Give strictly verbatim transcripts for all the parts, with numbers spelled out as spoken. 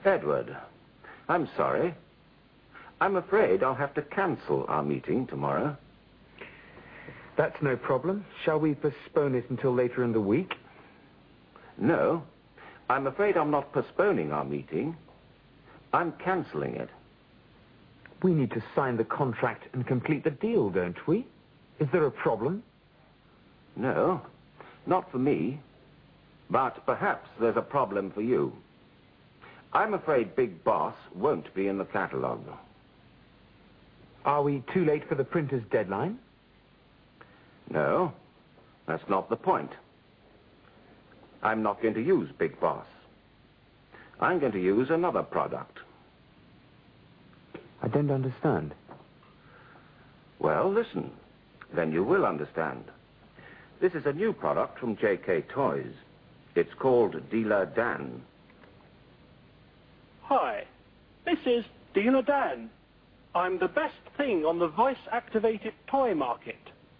Edward, I'm sorry. I'm afraid I'll have to cancel our meeting tomorrow. That's no problem. Shall we postpone it until later in the week? No. I'm afraid I'm not postponing our meeting. I'm cancelling it. We need to sign the contract and complete the deal, don't we? Is there a problem? No, not for me. But perhaps there's a problem for you. I'm afraid Big Boss won't be in the catalogue. Are we too late for the printer's deadline? No, that's not the point. I'm not going to use Big Boss. I'm going to use another product. I don't understand. Well, listen. Then you will understand. This is a new product from J K Toys. It's called Dealer Dan. Hi, this is Dealer Dan. I'm the best thing on the voice-activated toy market.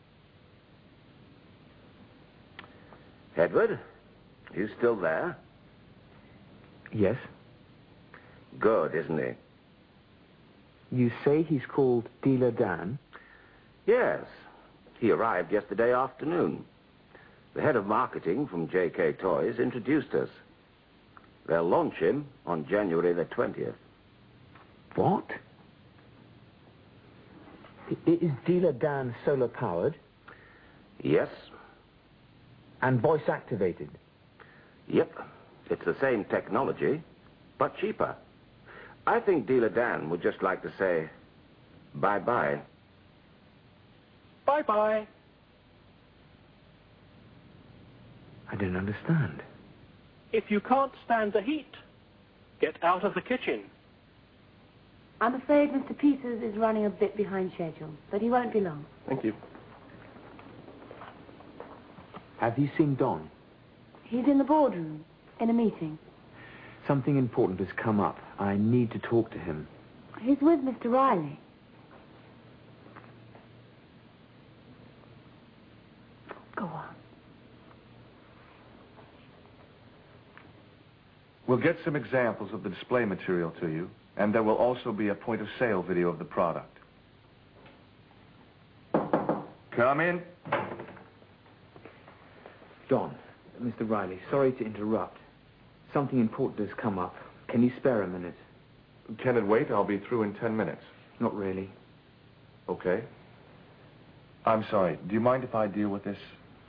Edward, you still there? Yes. Good, isn't he? You say he's called Dealer Dan? Yes. He arrived yesterday afternoon. The head of marketing from J K Toys introduced us. They'll launch him on January the twentieth. What? I- Is Dealer Dan solar-powered? Yes. And voice-activated? Yep. It's the same technology, but cheaper. I think Dealer Dan would just like to say bye-bye. Bye-bye. I don't understand. If you can't stand the heat, get out of the kitchen. I'm afraid Mister Peters is running a bit behind schedule, but he won't be long. Thank you. Have you seen Don? He's in the boardroom, in a meeting. Something important has come up. I need to talk to him. He's with Mister Riley. Go on. We'll get some examples of the display material to you, and there will also be a point-of-sale video of the product. Come in. Don, Mister Riley, sorry to interrupt. Something important has come up. Can you spare a minute? Can it wait? I'll be through in ten minutes. Not really. Okay. I'm sorry. Do you mind if I deal with this?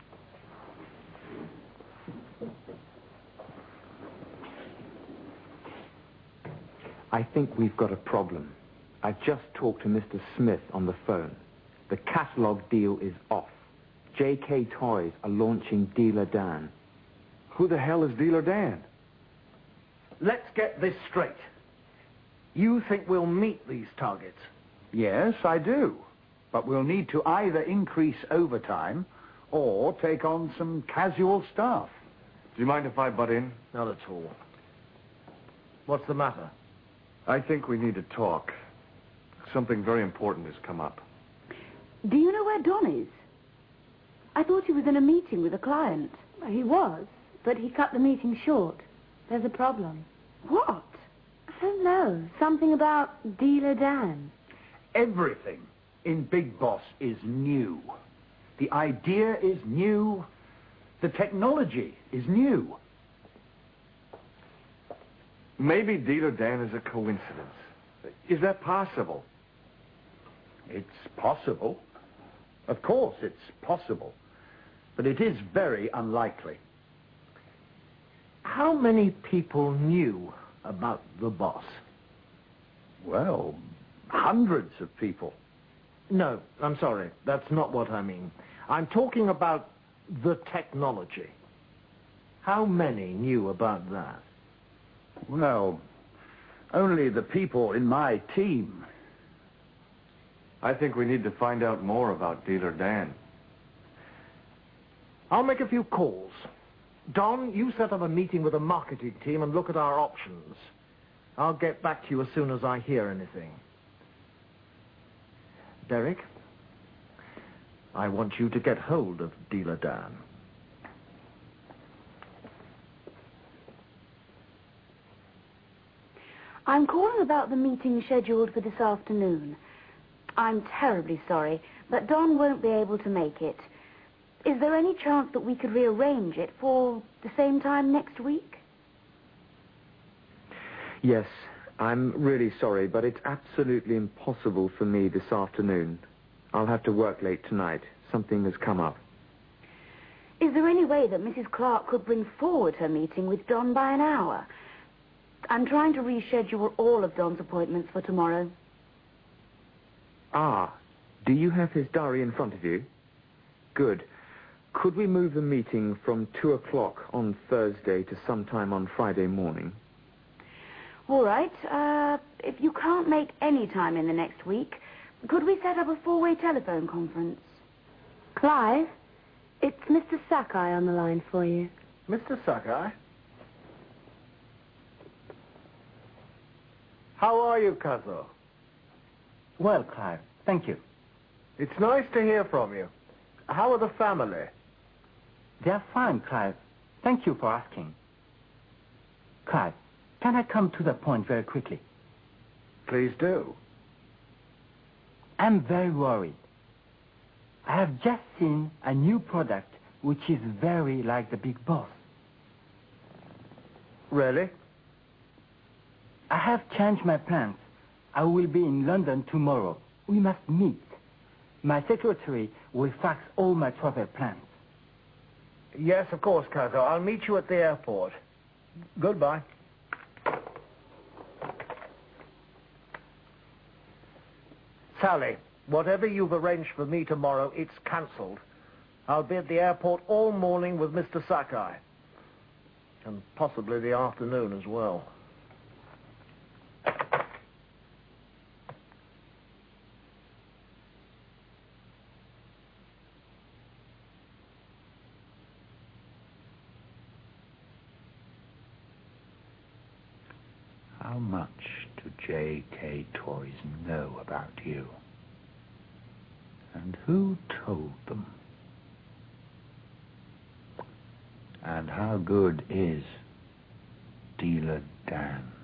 I think we've got a problem. I've just talked to Mister Smith on the phone. The catalog deal is off. J K Toys are launching Dealer Dan. Who the hell is Dealer Dan? Let's get this straight. You think we'll meet these targets? Yes, I do. But we'll need to either increase overtime or take on some casual staff. Do you mind if I butt in? Not at all. What's the matter? I think we need to talk. Something very important has come up. Do you know where Don is? I thought he was in a meeting with a client. He was, but he cut the meeting short. There's a problem. What? I don't know. Something about Dealer Dan. Everything in Big Boss is new. The idea is new. The technology is new. Maybe Dealer Dan is a coincidence. Is that possible? It's possible. Of course, it's possible. But it is very unlikely. How many people knew about the boss? Well, hundreds of people. No, I'm sorry. That's not what I mean. I'm talking about the technology. How many knew about that? Well, only the people in my team. I think we need to find out more about Dealer Dan. I'll make a few calls. Don, you set up a meeting with the marketing team and look at our options. I'll get back to you as soon as I hear anything. Derek, I want you to get hold of Dealer Dan. I'm calling about the meeting scheduled for this afternoon. I'm terribly sorry, but Don won't be able to make it. Is there any chance that we could rearrange it for the same time next week? Yes, I'm really sorry, but it's absolutely impossible for me this afternoon. I'll have to work late tonight. Something has come up. Is there any way that Missus Clark could bring forward her meeting with Don by an hour? I'm trying to reschedule all of Don's appointments for tomorrow. Ah, do you have his diary in front of you? Good. Could we move the meeting from two o'clock on Thursday to sometime on Friday morning? All right. Uh, if you can't make any time in the next week, could we set up a four-way telephone conference? Clive, it's Mister Sakai on the line for you. Mister Sakai? How are you, Kazuo? Well, Clive, thank you. It's nice to hear from you. How are the family? They're fine, Clive. Thank you for asking. Clive, can I come to the point very quickly? Please do. I'm very worried. I have just seen a new product which is very like the Big Boss. Really? I have changed my plans. I will be in London tomorrow. We must meet. My secretary will fax all my travel plans. Yes, of course, Kazuo. I'll meet you at the airport. Goodbye. Sally, whatever you've arranged for me tomorrow, it's cancelled. I'll be at the airport all morning with Mister Sakai. And possibly the afternoon as well. How much do J K Toys know about you? And who told them? And how good is Dealer Dan?